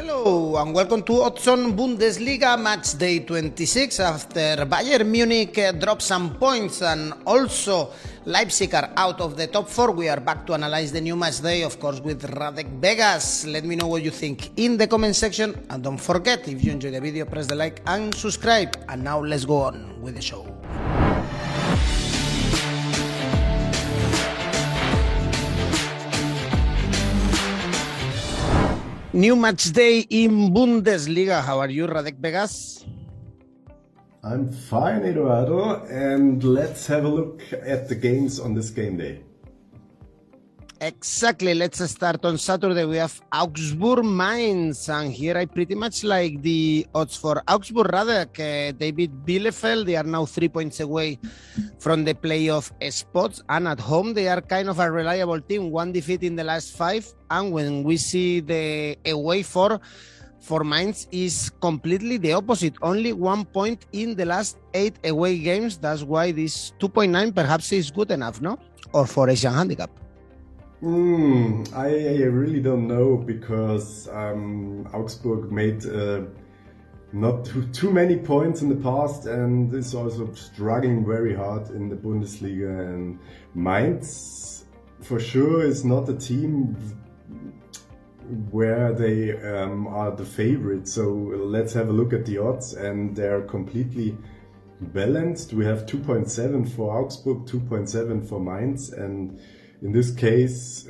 Hello and welcome to Odds On Bundesliga match day 26 after Bayern Munich dropped some points and also Leipzig are out of the top 4. We are back to analyze the new match day, of course, with Radek Vegas. Let me know what you think in the comment section, and don't forget, if you enjoyed the video, press the like and subscribe. And now let's go on with the show. New match day in Bundesliga. How are you, Radek Vegas? I'm fine, Eduardo, and let's have a look at the games on this game day. Exactly. Let's start on Saturday. We have Augsburg-Mainz, and here I pretty much like the odds for Augsburg. Radek, they beat Bielefeld. They are now 3 points away from the playoff spots, and at home they are kind of a reliable team. One defeat in the last 5, and when we see the away for Mainz is completely the opposite. Only 1 point in the last 8 away games. That's why this 2.9 perhaps is good enough, no? Or for Asian handicap. I really don't know, because Augsburg made not too many points in the past and is also struggling very hard in the Bundesliga. And Mainz for sure is not a team where they are the favorite. So let's have a look at the odds, and they're completely balanced. We have 2.7 for Augsburg, 2.7 for Mainz, and in this case,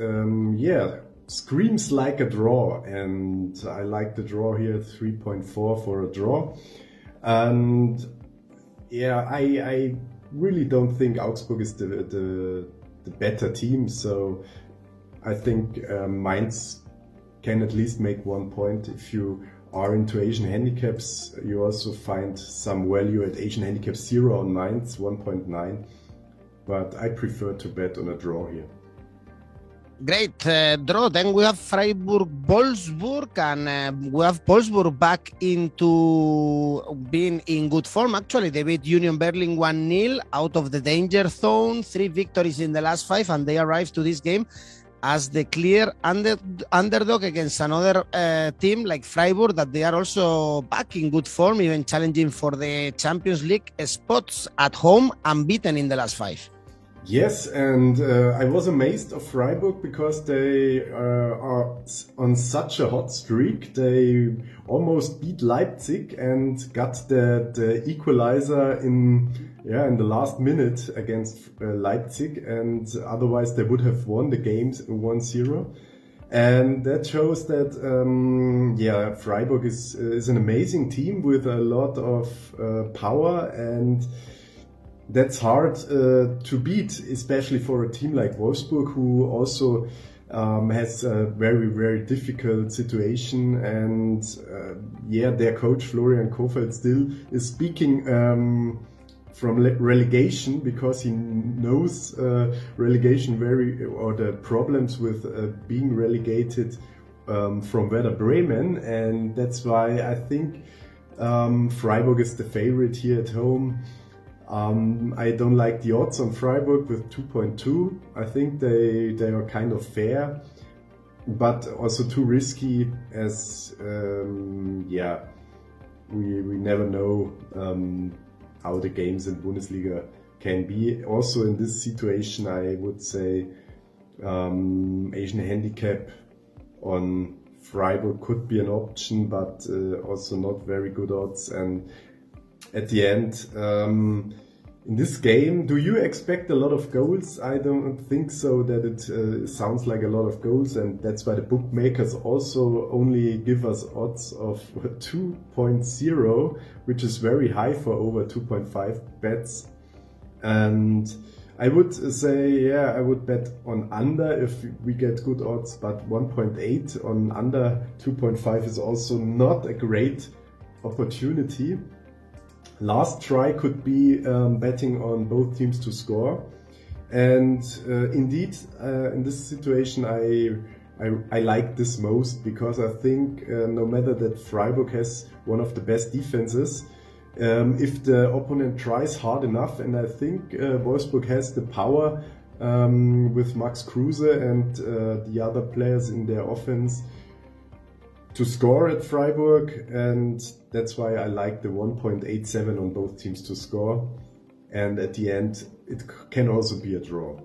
screams like a draw, and I like the draw here, 3.4 for a draw. And yeah, I really don't think Augsburg is the better team, so I think Mainz can at least make 1 point. If you are into Asian handicaps, you also find some value at Asian handicap 0 on Mainz, 1.9. But I prefer to bet on a draw here. Great draw. Then we have Freiburg-Wolfsburg, and we have Wolfsburg back into being in good form. Actually, they beat Union Berlin 1-0 out of the danger zone. 3 victories in the last 5, and they arrived to this game as the clear underdog against another team like Freiburg, that they are also back in good form, even challenging for the Champions League spots at home, unbeaten in the last 5. Yes, and I was amazed of Freiburg, because they are on such a hot streak. They almost beat Leipzig and got the equalizer in the last minute against Leipzig, and otherwise they would have won the games 1-0. And that shows that Freiburg is an amazing team with a lot of power, and that's hard to beat, especially for a team like Wolfsburg, who also has a very, very difficult situation. And their coach Florian Kohfeldt still is speaking from relegation, because he knows relegation or the problems with being relegated from Werder Bremen, and that's why I think Freiburg is the favorite here at home. I don't like the odds on Freiburg with 2.2. I think they are kind of fair, but also too risky, as we never know how the games in Bundesliga can be. Also in this situation, I would say Asian handicap on Freiburg could be an option, but also not very good odds. And at the end, in this game, do you expect a lot of goals? I don't think so, that it sounds like a lot of goals, and that's why the bookmakers also only give us odds of 2.0, which is very high for over 2.5 bets. And I would say, I would bet on under if we get good odds, but 1.8 on under 2.5 is also not a great opportunity. Last try could be betting on both teams to score, and indeed in this situation I like this most, because I think no matter that Freiburg has one of the best defenses, if the opponent tries hard enough, and I think Wolfsburg has the power with Max Kruse and the other players in their offense to score at Freiburg, and that's why I like the 1.87 on both teams to score. And at the end, it can also be a draw.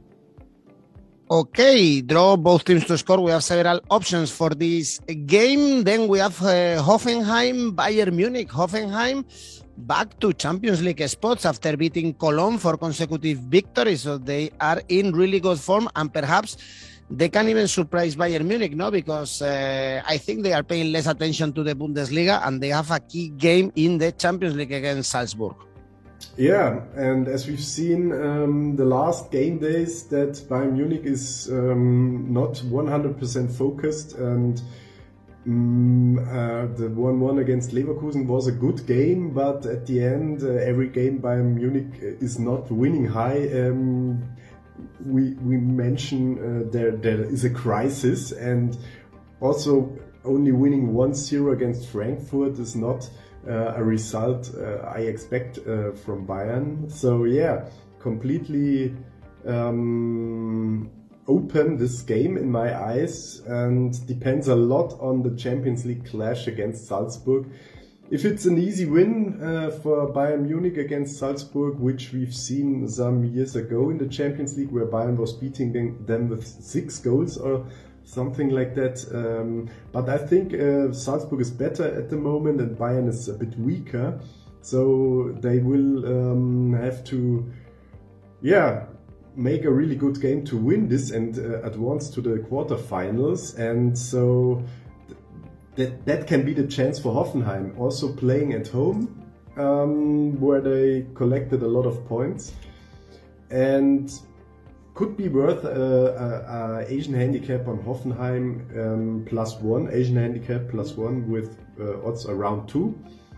Okay, draw, both teams to score. We have several options for this game. Then we have Hoffenheim, Bayern Munich. Hoffenheim back to Champions League spots after beating Cologne for consecutive victories. So they are in really good form, and perhaps they can even surprise Bayern Munich, no? Because I think they are paying less attention to the Bundesliga, and they have a key game in the Champions League against Salzburg. Yeah, and as we've seen the last game days, that Bayern Munich is not 100% focused, and the 1-1 against Leverkusen was a good game, but at the end, every game Bayern Munich is not winning high. We mentioned there is a crisis, and also only winning 1-0 against Frankfurt is not a result I expect from Bayern. So yeah, completely open this game in my eyes, and depends a lot on the Champions League clash against Salzburg. If it's an easy win for Bayern Munich against Salzburg, which we've seen some years ago in the Champions League, where Bayern was beating them with 6 goals or something like that. But I think Salzburg is better at the moment and Bayern is a bit weaker. So they will have to, make a really good game to win this and advance to the quarterfinals. And so that can be the chance for Hoffenheim, also playing at home, where they collected a lot of points, and could be worth a Asian handicap on Hoffenheim +1, Asian handicap +1 with odds around 2.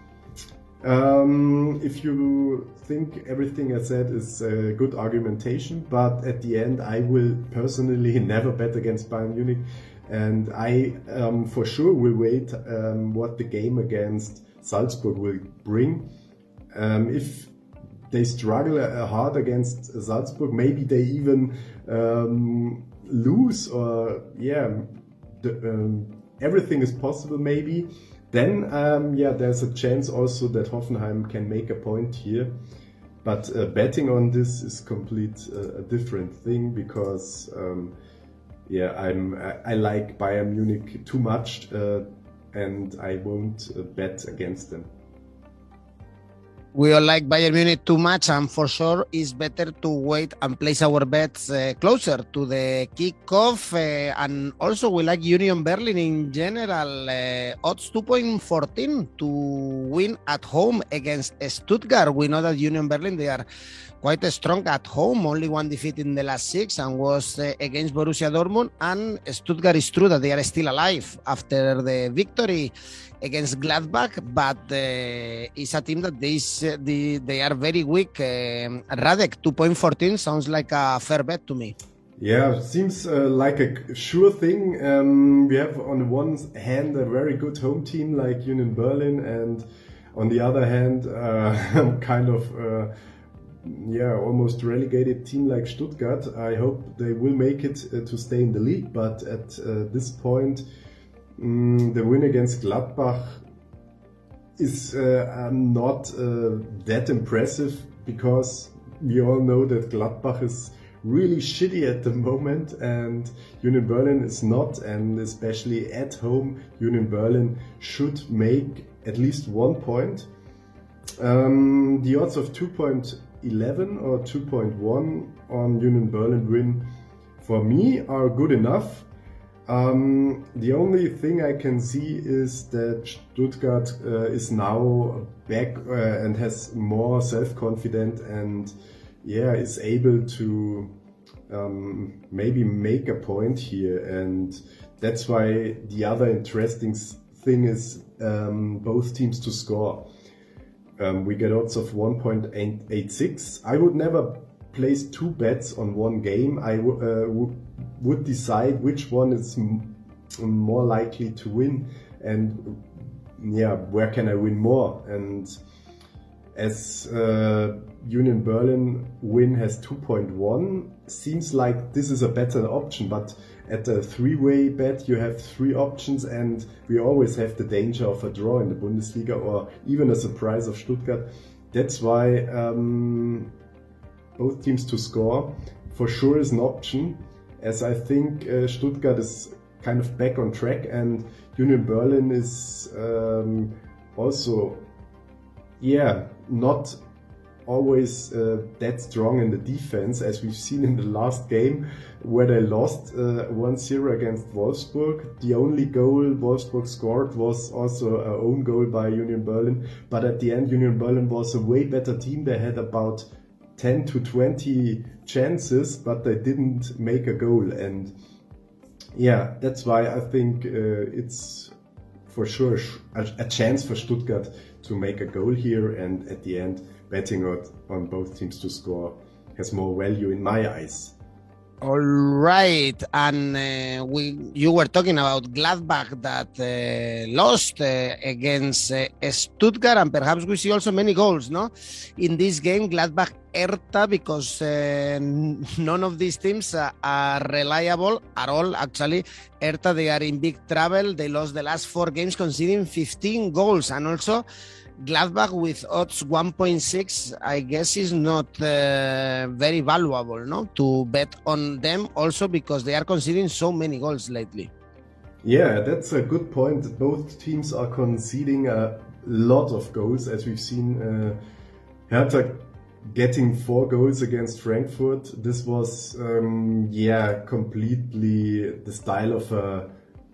If you think everything I said is good argumentation, but at the end I will personally never bet against Bayern Munich, and I for sure will wait what the game against Salzburg will bring. If they struggle hard against Salzburg, maybe they even lose, or everything is possible maybe. Then there's a chance also that Hoffenheim can make a point here. But betting on this is a different thing, because I like Bayern Munich too much, and I won't bet against them. We all like Bayern Munich too much, and for sure it's better to wait and place our bets closer to the kickoff. And also we like Union Berlin in general. Odds 2.14 to win at home against Stuttgart. We know that Union Berlin, they are quite strong at home, only 1 defeat in the last 6, and was against Borussia Dortmund. And Stuttgart, is true that they are still alive after the victory against Gladbach, but it's a team that they are very weak. Radek, 2.14 sounds like a fair bet to me. Yeah, seems like a sure thing. We have on the one hand a very good home team like Union Berlin, and on the other hand kind of almost relegated team like Stuttgart. I hope they will make it to stay in the league, but at this point the win against Gladbach is not that impressive, because we all know that Gladbach is really shitty at the moment and Union Berlin is not, and especially at home Union Berlin should make at least 1 point. The odds of 2.11 or 2.1 on Union Berlin win for me are good enough. The only thing I can see is that Stuttgart is now back and has more self-confidence, and is able to maybe make a point here, and that's why the other interesting thing is both teams to score. We get odds of 1.86. I would never place 2 bets on one game. I would decide which one is more likely to win, and where can I win more. And as Union Berlin win has 2.1, seems like this is a better option, but at a three-way bet you have three options, and we always have the danger of a draw in the Bundesliga or even a surprise of Stuttgart. That's why both teams to score for sure is an option, as I think Stuttgart is kind of back on track, and Union Berlin is also, not always that strong in the defense, as we've seen in the last game where they lost 1-0 against Wolfsburg. The only goal Wolfsburg scored was also an own goal by Union Berlin, but at the end Union Berlin was a way better team. They had about 10 to 20 chances, but they didn't make a goal, and that's why I think it's for sure a chance for Stuttgart to make a goal here, and at the end betting on both teams to score has more value in my eyes. All right, and you were talking about Gladbach that lost against Stuttgart, and perhaps we see also many goals, no? In this game, Gladbach, Hertha, because none of these teams are reliable at all. Actually, Hertha, they are in big trouble. They lost the last 4 games, conceding 15 goals, and also Gladbach with odds 1.6, I guess, is not very valuable, no, to bet on them, also because they are conceding so many goals lately. Yeah, that's a good point. Both teams are conceding a lot of goals, as we've seen Hertha getting 4 goals against Frankfurt. This was completely the style of a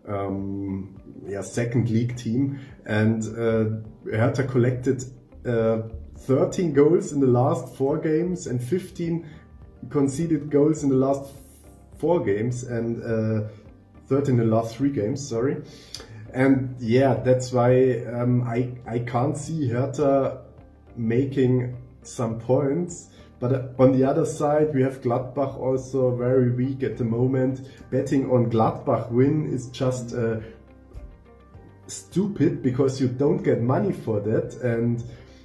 second league team, and Hertha collected 13 goals in the last 4 games and 15 conceded goals in the last 4 games, and 13 in the last 3 games, sorry. And that's why I can't see Hertha making some points. But on the other side, we have Gladbach also very weak at the moment. Betting on Gladbach win is just stupid, because you don't get money for that, and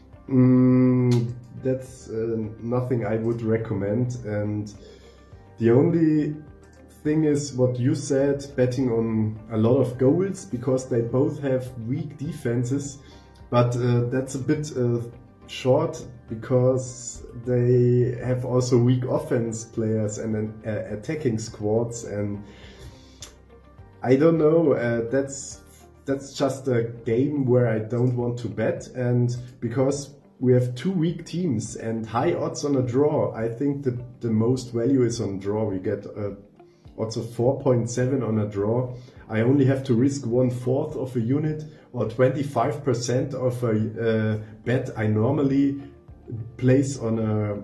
that's nothing I would recommend. And the only thing is what you said, betting on a lot of goals, because they both have weak defenses, but that's a bit short, because they have also weak offense players and attacking squads, and I don't know, that's just a game where I don't want to bet. And because we have 2 weak teams and high odds on a draw, I think that the most value is on draw. We get odds of 4.7 on a draw. I only have to risk 1/4 of a unit, or 25% of a bet I normally place on a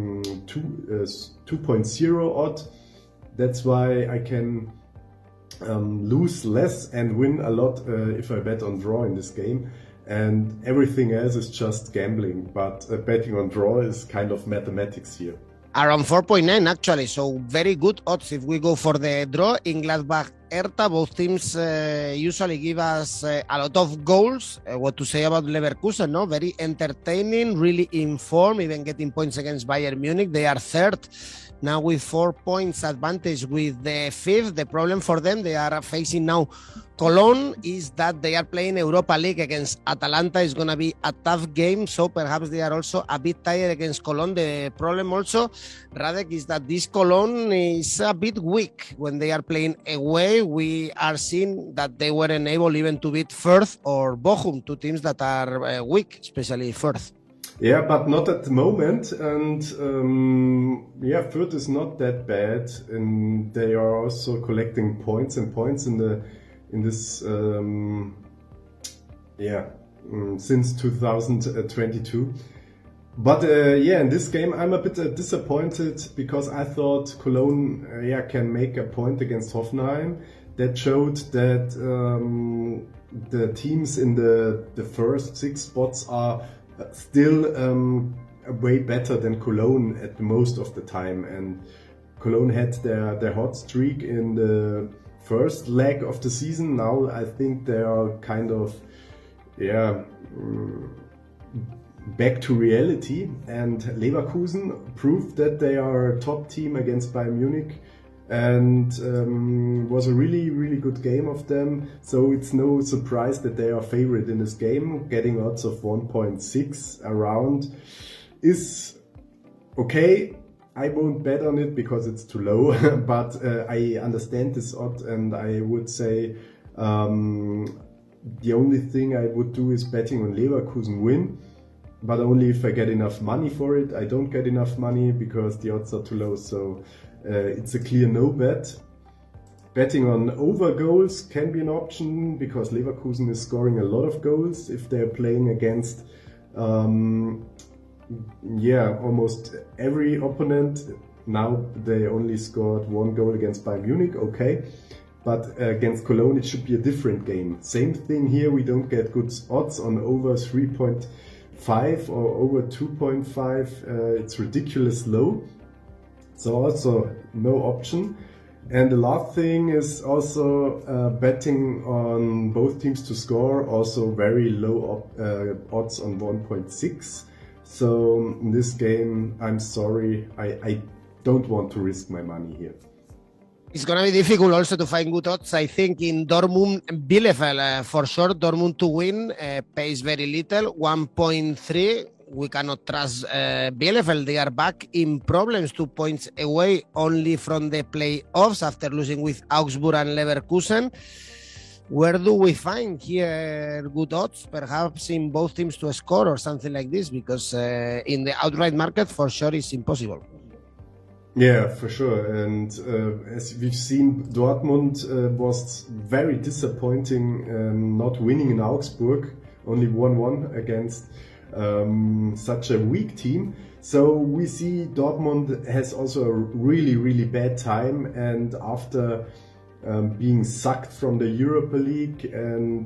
2.0 odd. That's why I can lose less and win a lot if I bet on draw in this game, and everything else is just gambling, but betting on draw is kind of mathematics here. Around 4.9 actually, so very good odds if we go for the draw in Gladbach Hertha. Both teams usually give us a lot of goals. What to say about Leverkusen, no? Very entertaining, really informed, even getting points against Bayern Munich. They are third now with 4 points advantage with the 5th. The problem for them, they are facing now Cologne, is that they are playing Europa League against Atalanta. Is going to be a tough game, so perhaps they are also a bit tired against Cologne. The problem also, Radek, is that this Cologne is a bit weak when they are playing away. We are seeing that they weren't able even to beat Fürth or Bochum, 2 teams that are weak, especially Fürth. Yeah, but not at the moment, and Fürth is not that bad, and they are also collecting points in this since 2022. But in this game I'm a bit disappointed, because I thought Cologne can make a point against Hoffenheim. That showed that the teams in the first 6 spots are still way better than Cologne at most of the time, and Cologne had their hot streak in the first leg of the season. Now I think they are kind of back to reality, and Leverkusen proved that they are a top team against Bayern Munich. and was a really, really good game of them. So it's no surprise that they are favorite in this game. Getting odds of 1.6 around is okay. I won't bet on it because it's too low, but I understand this odd, and I would say the only thing I would do is betting on Leverkusen win, but only if I get enough money for it. I don't get enough money because the odds are too low, so it's a clear no bet. Betting on over goals can be an option because Leverkusen is scoring a lot of goals if they're playing against almost every opponent. Now they only scored 1 goal against Bayern Munich, okay, but against Cologne it should be a different game. Same thing here, we don't get good odds on over 3.5 or over 2.5, it's ridiculous low, so also no option. And the last thing is also betting on both teams to score, also very low odds on 1.6. So in this game, I'm sorry, I don't want to risk my money here. It's going to be difficult also to find good odds. I think in Dortmund, Bielefeld, for sure, Dortmund to win pays very little, 1.3. We cannot trust Bielefeld. They are back in problems, 2 points away only from the playoffs after losing with Augsburg and Leverkusen. Where do we find here good odds? Perhaps in both teams to score or something like this, because in the outright market, for sure, it's impossible. Yeah, for sure. And as we've seen, Dortmund was very disappointing not winning in Augsburg, only 1-1 against such a weak team. So we see Dortmund has also a really, really bad time, and after being sucked from the Europa League, and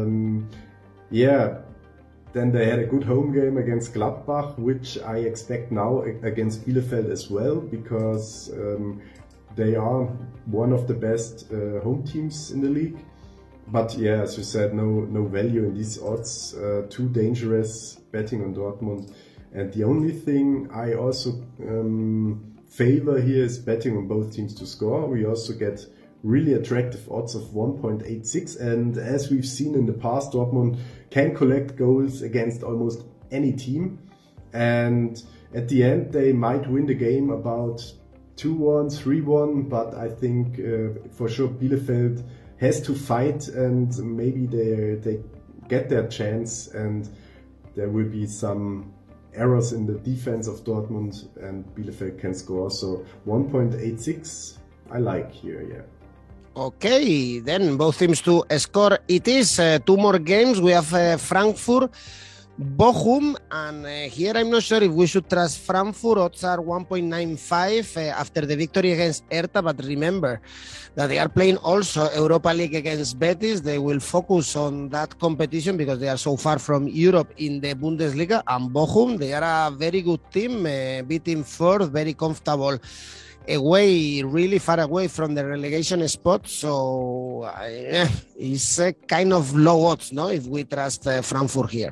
then they had a good home game against Gladbach, which I expect now against Bielefeld as well, because they are one of the best home teams in the league. But yeah, as you said, no value in these odds, too dangerous betting on Dortmund. And the only thing I also favor here is betting on both teams to score. We also get really attractive odds of 1.86, and as we've seen in the past, Dortmund can collect goals against almost any team, and at the end they might win the game about 2-1, 3-1, but I think for sure Bielefeld has to fight, and maybe they get their chance, and there will be some errors in the defense of Dortmund and Bielefeld can score. So 1.86 I like here, yeah. Okay, then both teams to score. It is 2 more games. We have Frankfurt, Bochum, and here I'm not sure if we should trust Frankfurt. Odds are 1.95 after the victory against Hertha, but remember that they are playing also Europa League against Betis. They will focus on that competition because they are so far from Europe in the Bundesliga. And Bochum, they are a very good team, beating fourth, very comfortable away, really far away from the relegation spot, so it's kind of low odds, no? If we trust Frankfurt here.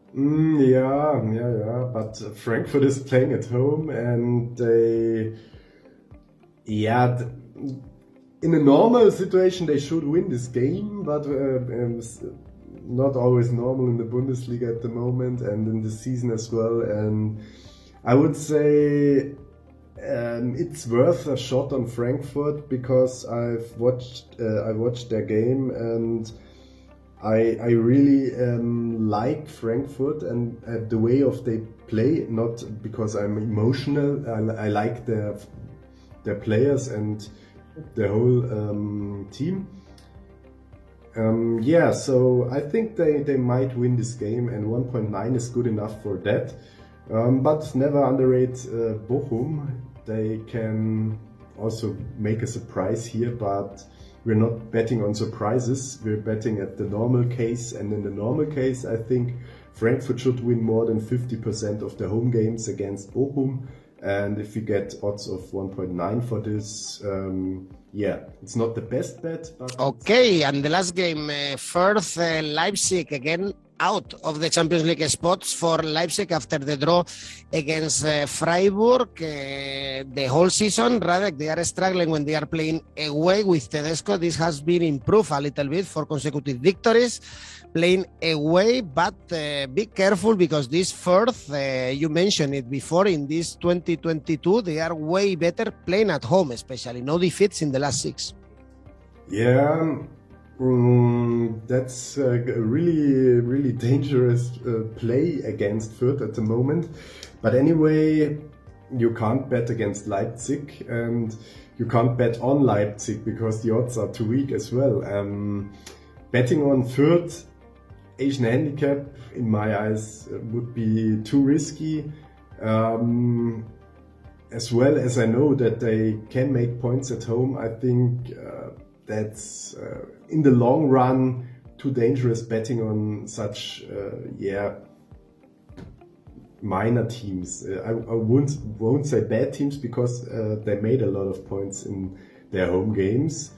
But Frankfurt is playing at home, and in a normal situation they should win this game, but not always normal in the Bundesliga at the moment and in the season as well. And I would say it's worth a shot on Frankfurt because I watched their game, and I really like Frankfurt and the way of they play. Not because I'm emotional. I like their players and the whole team. So I think they might win this game, and 1.9 is good enough for that. But never underrate Bochum. They can also make a surprise here, but we're not betting on surprises. We're betting at the normal case, and in the normal case, I think Frankfurt should win more than 50% of the home games against Bochum. And if you get odds of 1.9 for this, it's not the best bet. But okay, and the last game, first Leipzig again out of the Champions League spots for Leipzig after the draw against Freiburg the whole season. Radek, they are struggling when they are playing away with Tedesco. This has been improved a little bit for consecutive victories playing away, but be careful because this fourth, you mentioned it before, in this 2022, they are way better playing at home, especially. No defeats in the last 6. Yeah, that's a really, really dangerous play against Fürth at the moment. But anyway, you can't bet against Leipzig and you can't bet on Leipzig because the odds are too weak as well. Betting on Fürth, Asian handicap, in my eyes, would be too risky. As well as I know that they can make points at home, I think that's in the long run too dangerous betting on such minor teams. I won't say bad teams because they made a lot of points in their home games.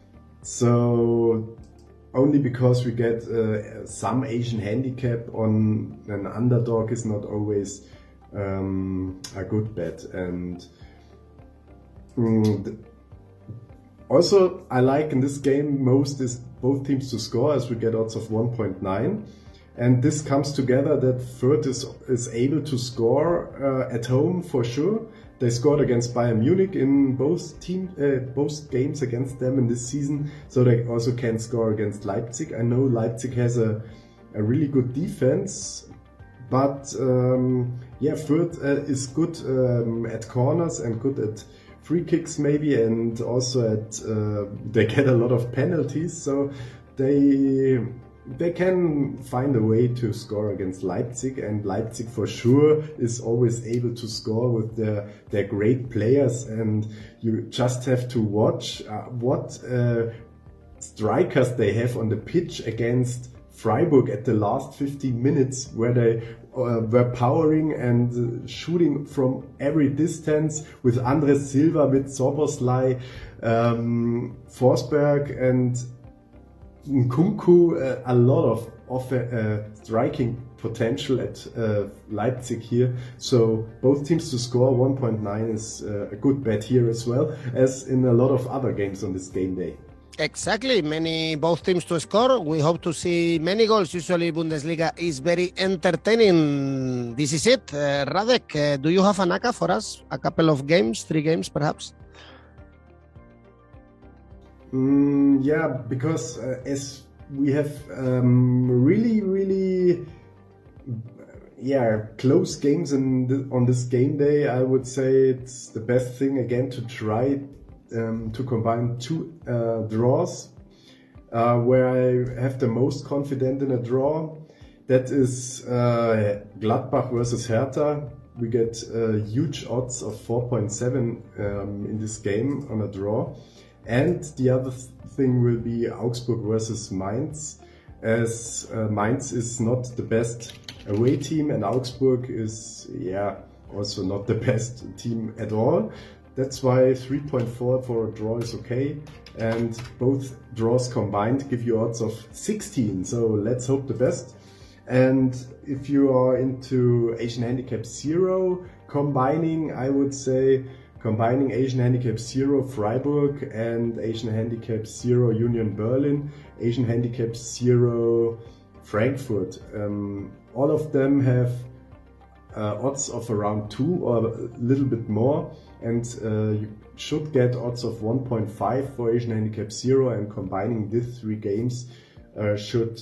So only because we get some Asian handicap on an underdog is not always a good bet. And also I like in this game most is both teams to score, as we get odds of 1.9. And this comes together that Fürth is able to score at home for sure. They scored against Bayern Munich in both games against them in this season, so they also can score against Leipzig. I know Leipzig has a really good defense, but Fürth is good at corners and good at free kicks maybe, and also at they get a lot of penalties, so they can find a way to score against Leipzig, and Leipzig for sure is always able to score with their great players, and you just have to watch what strikers they have on the pitch against Freiburg at the last 15 minutes, where they were powering and shooting from every distance with Andres Silva, with Szoboszlai, Forsberg and Nkunku, a lot of striking potential at Leipzig here. So both teams to score 1.9 is a good bet here as well, as in a lot of other games on this game day. Exactly, both teams to score. We hope to see many goals. Usually Bundesliga is very entertaining. This is it. Radek, do you have an ACA for us? A couple of games, 3 games perhaps? Yeah, because as we have really close games on this game day, I would say it's the best thing again to try to combine 2 draws, where I have the most confidence in a draw. That is Gladbach versus Hertha. We get huge odds of 4.7 in this game on a draw. And the other thing will be Augsburg versus Mainz, as Mainz is not the best away team and Augsburg is also not the best team at all. That's why 3.4 for a draw is okay, and both draws combined give you odds of 16, so let's hope the best. And if you are into Asian Handicap 0 combining, I would say combining Asian Handicap 0 Freiburg and Asian Handicap 0 Union Berlin, Asian Handicap 0 Frankfurt. All of them have odds of around 2 or a little bit more, and you should get odds of 1.5 for Asian Handicap 0, and combining these 3 games should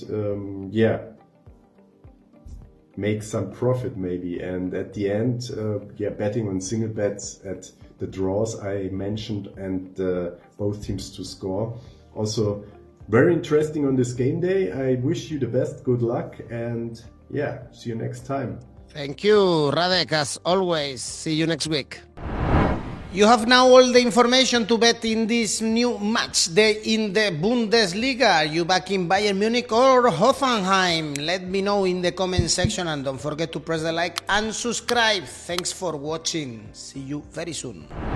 make some profit maybe. And at the end, betting on single bets at the draws I mentioned and both teams to score. Also very interesting on this game day. I wish you the best, good luck, and see you next time. Thank you, Radek, as always. See you next week. You have now all the information to bet in this new match day in the Bundesliga. Are you back in Bayern Munich or Hoffenheim? Let me know in the comment section, and don't forget to press the like and subscribe. Thanks for watching. See you very soon.